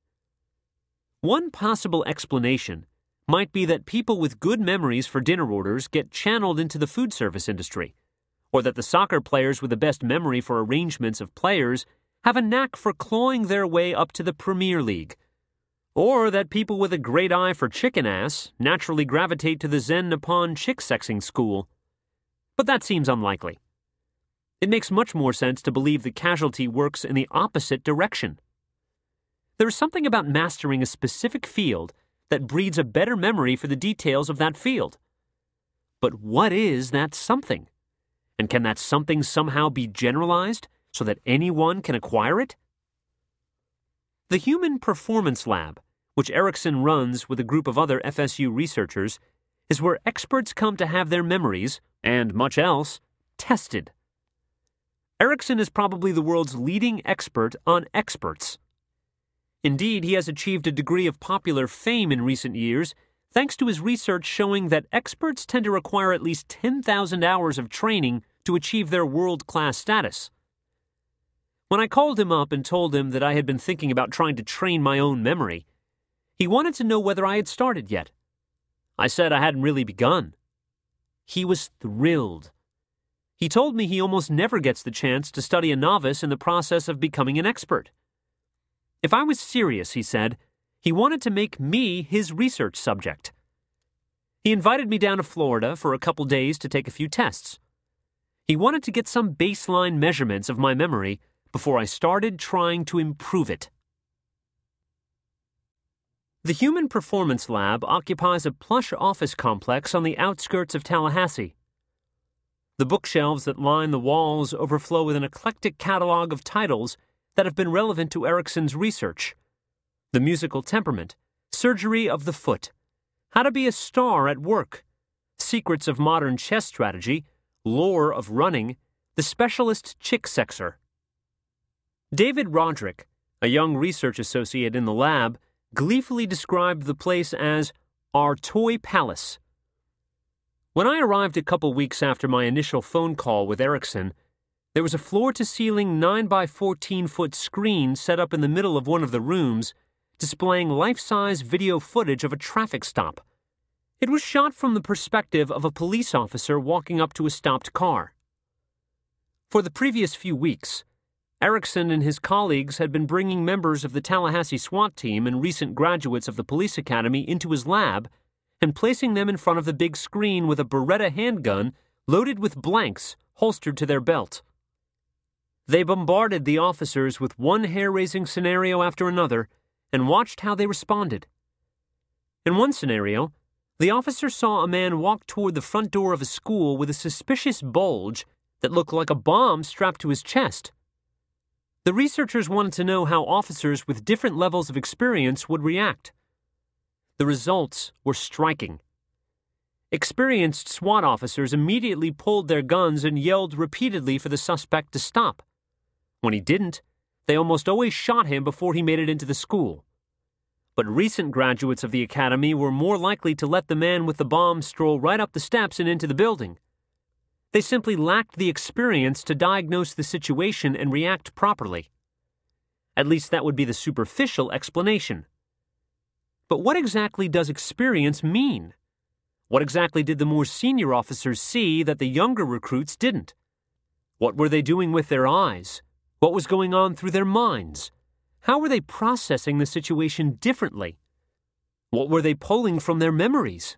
One possible explanation might be that people with good memories for dinner orders get channeled into the food service industry, or that the soccer players with the best memory for arrangements of players have a knack for clawing their way up to the Premier League, or that people with a great eye for chicken ass naturally gravitate to the Zen Nippon chick sexing school. But that seems unlikely. It makes much more sense to believe the casualty works in the opposite direction. There is something about mastering a specific field that breeds a better memory for the details of that field. But what is that something? And can that something somehow be generalized so that anyone can acquire it? The Human Performance Lab, which Erickson runs with a group of other F S U researchers, is where experts come to have their memories, and much else, tested. Erickson is probably the world's leading expert on experts. Indeed, he has achieved a degree of popular fame in recent years thanks to his research showing that experts tend to require at least ten thousand hours of training to achieve their world-class status. When I called him up and told him that I had been thinking about trying to train my own memory, he wanted to know whether I had started yet. I said I hadn't really begun. He was thrilled. He told me he almost never gets the chance to study a novice in the process of becoming an expert. If I was serious, he said, he wanted to make me his research subject. He invited me down to Florida for a couple days to take a few tests. He wanted to get some baseline measurements of my memory before I started trying to improve it. The Human Performance Lab occupies a plush office complex on the outskirts of Tallahassee. The bookshelves that line the walls overflow with an eclectic catalog of titles that have been relevant to Erickson's research: The Musical Temperament, Surgery of the Foot, How to Be a Star at Work, Secrets of Modern Chess Strategy, Lore of Running, The Specialist Chick Sexer. David Roderick, a young research associate in the lab, gleefully described the place as our toy palace. When I arrived a couple weeks after my initial phone call with Erickson, there was a floor-to-ceiling nine by fourteen foot screen set up in the middle of one of the rooms, displaying life-size video footage of a traffic stop. It was shot from the perspective of a police officer walking up to a stopped car. For the previous few weeks, Erickson and his colleagues had been bringing members of the Tallahassee SWAT team and recent graduates of the police academy into his lab and placing them in front of the big screen with a Beretta handgun loaded with blanks holstered to their belt. They bombarded the officers with one hair-raising scenario after another and watched how they responded. In one scenario, the officer saw a man walk toward the front door of a school with a suspicious bulge that looked like a bomb strapped to his chest. The researchers wanted to know how officers with different levels of experience would react. The results were striking. Experienced SWAT officers immediately pulled their guns and yelled repeatedly for the suspect to stop. When he didn't, they almost always shot him before he made it into the school. But recent graduates of the academy were more likely to let the man with the bomb stroll right up the steps and into the building. They simply lacked the experience to diagnose the situation and react properly. At least that would be the superficial explanation. But what exactly does experience mean? What exactly did the more senior officers see that the younger recruits didn't? What were they doing with their eyes? What was going on through their minds? How were they processing the situation differently? What were they pulling from their memories?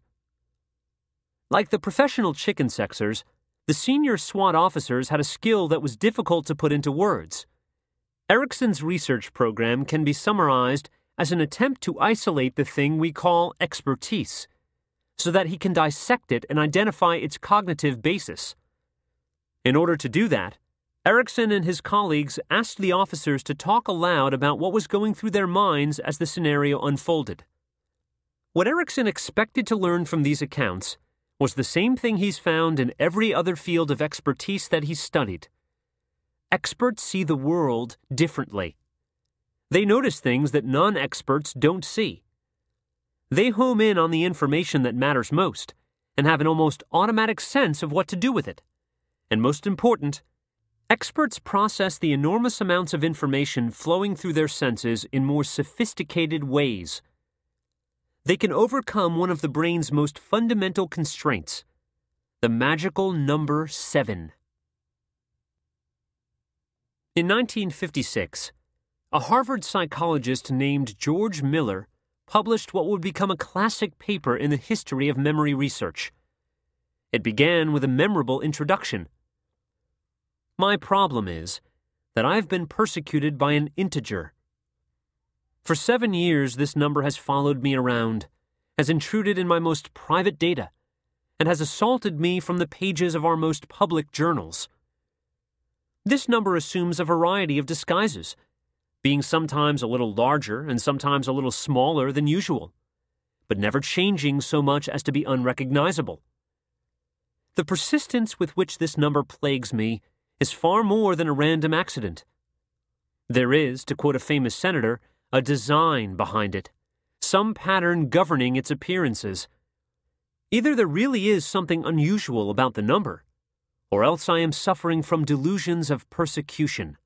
Like the professional chicken sexers, the senior SWAT officers had a skill that was difficult to put into words. Erickson's research program can be summarized as an attempt to isolate the thing we call expertise, so that he can dissect it and identify its cognitive basis. In order to do that, Erickson and his colleagues asked the officers to talk aloud about what was going through their minds as the scenario unfolded. What Erickson expected to learn from these accounts was the same thing he's found in every other field of expertise that he's studied. Experts see the world differently. They notice things that non-experts don't see. They home in on the information that matters most and have an almost automatic sense of what to do with it. And most important, experts process the enormous amounts of information flowing through their senses in more sophisticated ways. They can overcome one of the brain's most fundamental constraints, the magical number seven. In nineteen fifty-six, a Harvard psychologist named George Miller published what would become a classic paper in the history of memory research. It began with a memorable introduction. My problem is that I've been persecuted by an integer. For seven years, this number has followed me around. has intruded in my most private data and has assaulted me from the pages of our most public journals. This number assumes a variety of disguises, being sometimes a little larger and sometimes a little smaller than usual, but never changing so much as to be unrecognizable. The persistence with which this number plagues me is far more than a random accident. There is, to quote a famous senator, a design behind it, some pattern governing its appearances. Either there really is something unusual about the number, or else I am suffering from delusions of persecution.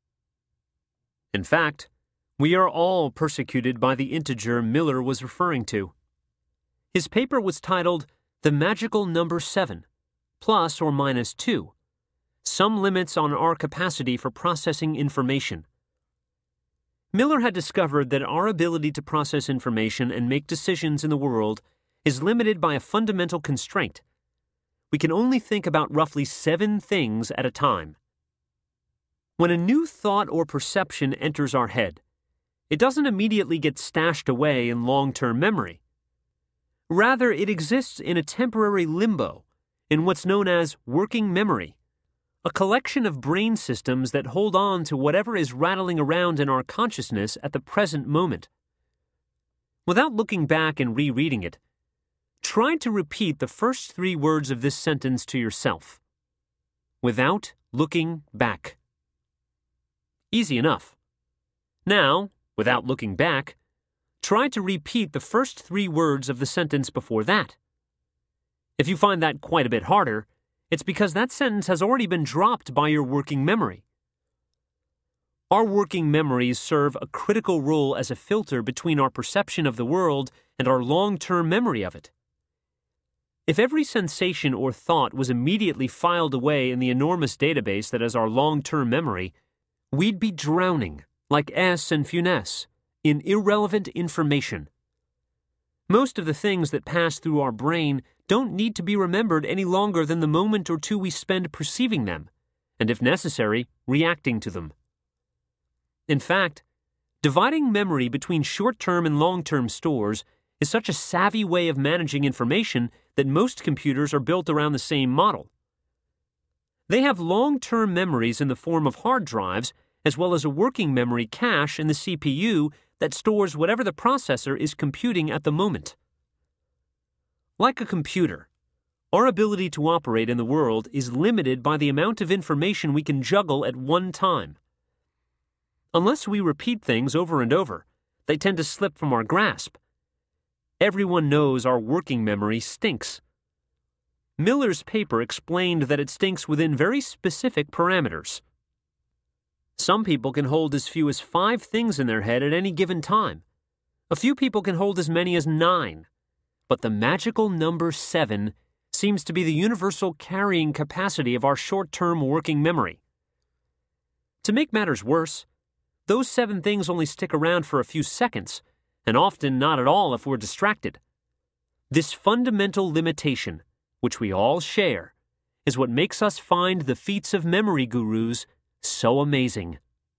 In fact, we are all persecuted by the integer Miller was referring to. His paper was titled The Magical Number Seven, Plus or Minus Two, Some Limits on Our Capacity for Processing Information. Miller had discovered that our ability to process information and make decisions in the world is limited by a fundamental constraint. We can only think about roughly seven things at a time. When a new thought or perception enters our head, it doesn't immediately get stashed away in long-term memory. Rather, it exists in a temporary limbo, in what's known as working memory, a collection of brain systems that hold on to whatever is rattling around in our consciousness at the present moment. Without looking back and rereading it, try to repeat the first three words of this sentence to yourself. Without looking back. Easy enough. Now, without looking back, try to repeat the first three words of the sentence before that. If you find that quite a bit harder, it's because that sentence has already been dropped by your working memory. Our working memories serve a critical role as a filter between our perception of the world and our long-term memory of it. If every sensation or thought was immediately filed away in the enormous database that is our long-term memory, we'd be drowning, like S and Funes, in irrelevant information. Most of the things that pass through our brain don't need to be remembered any longer than the moment or two we spend perceiving them, and if necessary, reacting to them. In fact, dividing memory between short-term and long-term stores is such a savvy way of managing information that most computers are built around the same model. They have long-term memories in the form of hard drives, as well as a working memory cache in the C P U that stores whatever the processor is computing at the moment. Like a computer, our ability to operate in the world is limited by the amount of information we can juggle at one time. Unless we repeat things over and over, they tend to slip from our grasp. Everyone knows our working memory stinks. Miller's paper explained that it stinks within very specific parameters. Some people can hold as few as five things in their head at any given time. A few people can hold as many as nine. But the magical number seven seems to be the universal carrying capacity of our short-term working memory. To make matters worse, those seven things only stick around for a few seconds, and often not at all if we're distracted. This fundamental limitation, which we all share, is what makes us find the feats of memory gurus so amazing.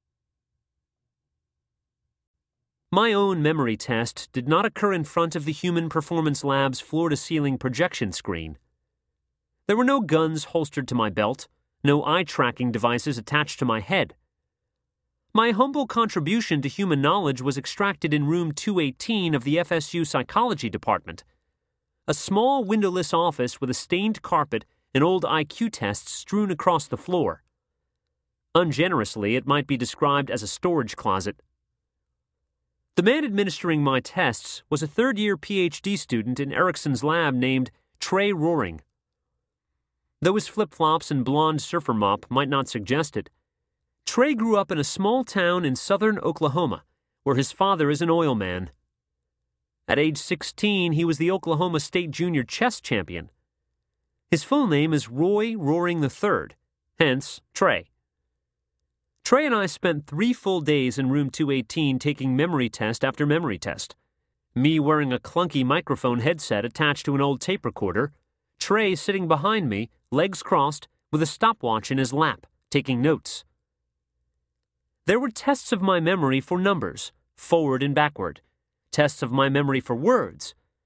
My own memory test did not occur in front of the Human Performance Lab's floor-to-ceiling projection screen. There were no guns holstered to my belt, no eye-tracking devices attached to my head. My humble contribution to human knowledge was extracted in room two eighteen of the F S U Psychology Department, a small windowless office with a stained carpet and old I Q tests strewn across the floor. Ungenerously, it might be described as a storage closet. The man administering my tests was a third-year P H D student in Erickson's lab named Trey Roaring. Though his flip-flops and blonde surfer mop might not suggest it, Trey grew up in a small town in southern Oklahoma, where his father is an oil man. At age sixteen, he was the Oklahoma State Junior Chess Champion. His full name is Roy Roaring the third, hence Trey. Trey and I spent three full days in room two eighteen taking memory test after memory test. Me wearing a clunky microphone headset attached to an old tape recorder, Trey sitting behind me, legs crossed, with a stopwatch in his lap, taking notes. There were tests of my memory for numbers, forward and backward, tests of my memory for words,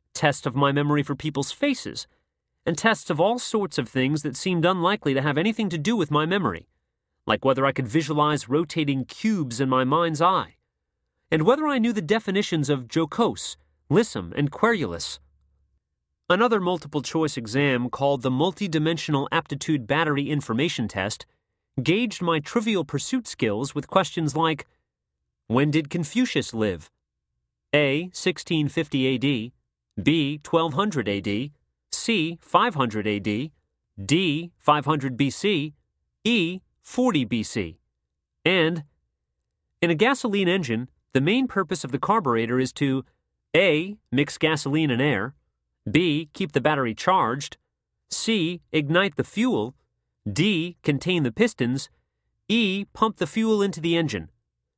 tests of my memory for people's faces, and tests of all sorts of things that seemed unlikely to have anything to do with my memory, like whether I could visualize rotating cubes in my mind's eye, and whether I knew the definitions of jocose, lissom, and querulous. Another multiple-choice exam called the Multidimensional Aptitude Battery Information Test gauged my trivial pursuit skills with questions like, when did Confucius live? A. sixteen fifty A D, B. twelve hundred A D, C. five hundred A D, D. five hundred B C, E. forty B C. And, in a gasoline engine, the main purpose of the carburetor is to A. Mix gasoline and air, B. Keep the battery charged, C. Ignite the fuel, D. Contain the pistons, E. Pump the fuel into the engine.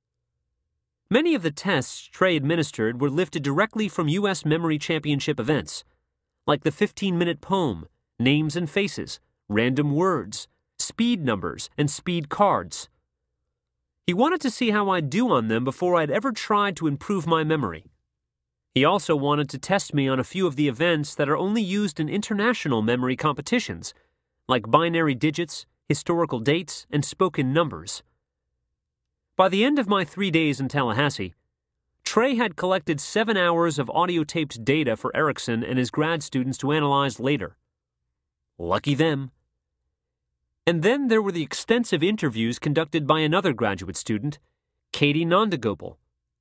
Many of the tests Trey administered were lifted directly from U S Memory Championship events, like the fifteen-minute poem, names and faces, random words, speed numbers, and speed cards. He wanted to see how I'd do on them before I'd ever tried to improve my memory. He also wanted to test me on a few of the events that are only used in international memory competitions, like binary digits, historical dates, and spoken numbers. By the end of my three days in Tallahassee, Trey had collected seven hours of audio-taped data for Erickson and his grad students to analyze later. Lucky them. And then there were the extensive interviews conducted by another graduate student, Katie Nandagopal.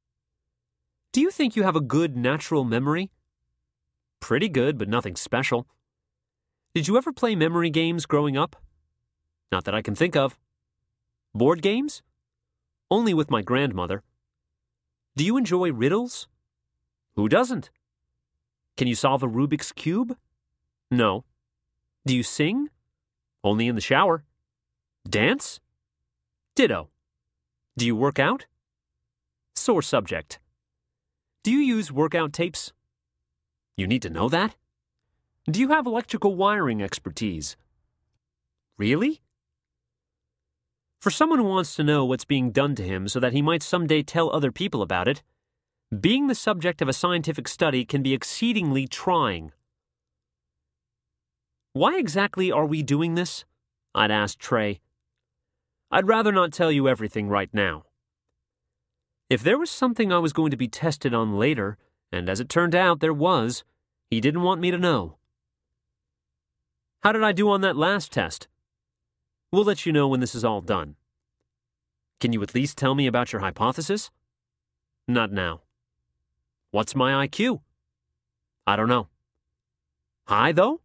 Do you think you have a good natural memory? Pretty good, but nothing special. Did you ever play memory games growing up? Not that I can think of. Board games? Only with my grandmother. Do you enjoy riddles? Who doesn't? Can you solve a Rubik's Cube? No. Do you sing? Only in the shower. Dance? Ditto. Do you work out? Sore subject. Do you use workout tapes? You need to know that? Do you have electrical wiring expertise? Really? For someone who wants to know what's being done to him so that he might someday tell other people about it, being the subject of a scientific study can be exceedingly trying. Why exactly are we doing this? I'd asked Trey. I'd rather not tell you everything right now. If there was something I was going to be tested on later, and as it turned out there was, he didn't want me to know. How did I do on that last test? We'll let you know when this is all done. Can you at least tell me about your hypothesis? Not now. What's my I Q? I don't know. High, though?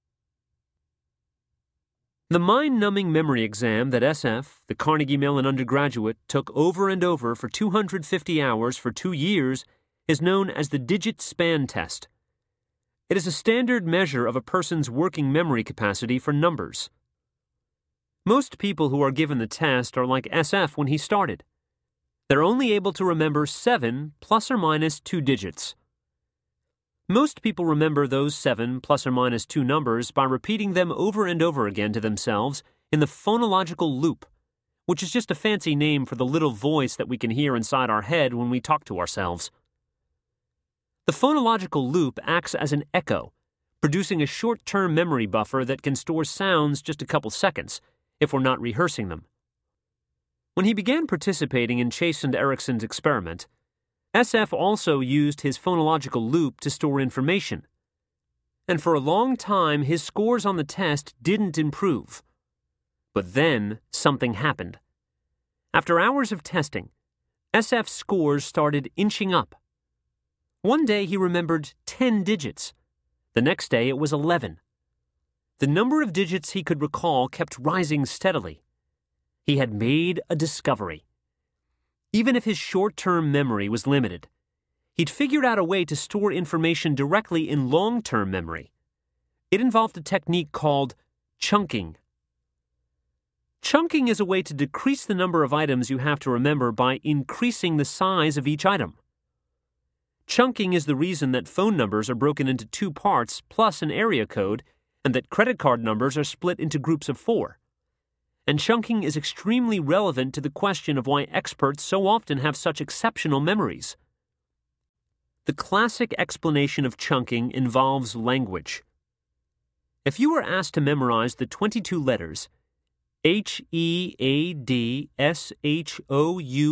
The mind-numbing memory exam that S F, the Carnegie Mellon undergraduate, took over and over for two hundred fifty hours for two years is known as the Digit Span Test. It is a standard measure of a person's working memory capacity for numbers. Most people who are given the test are like S F when he started. They're only able to remember seven plus or minus two digits. Most people remember those seven plus or minus two numbers by repeating them over and over again to themselves in the phonological loop, which is just a fancy name for the little voice that we can hear inside our head when we talk to ourselves. The phonological loop acts as an echo, producing a short-term memory buffer that can store sounds just a couple seconds, if we're not rehearsing them. When he began participating in Chase and Erickson's experiment, S F also used his phonological loop to store information. And for a long time, his scores on the test didn't improve. But then, something happened. After hours of testing, S F's scores started inching up. One day he remembered ten digits. The next day it was eleven. The number of digits he could recall kept rising steadily. He had made a discovery. Even if his short-term memory was limited, he'd figured out a way to store information directly in long-term memory. It involved a technique called chunking. Chunking is a way to decrease the number of items you have to remember by increasing the size of each item. Chunking is the reason that phone numbers are broken into two parts plus an area code, and that credit card numbers are split into groups of four. And chunking is extremely relevant to the question of why experts so often have such exceptional memories. The classic explanation of chunking involves language. If you were asked to memorize the twenty-two letters H E A D S H O U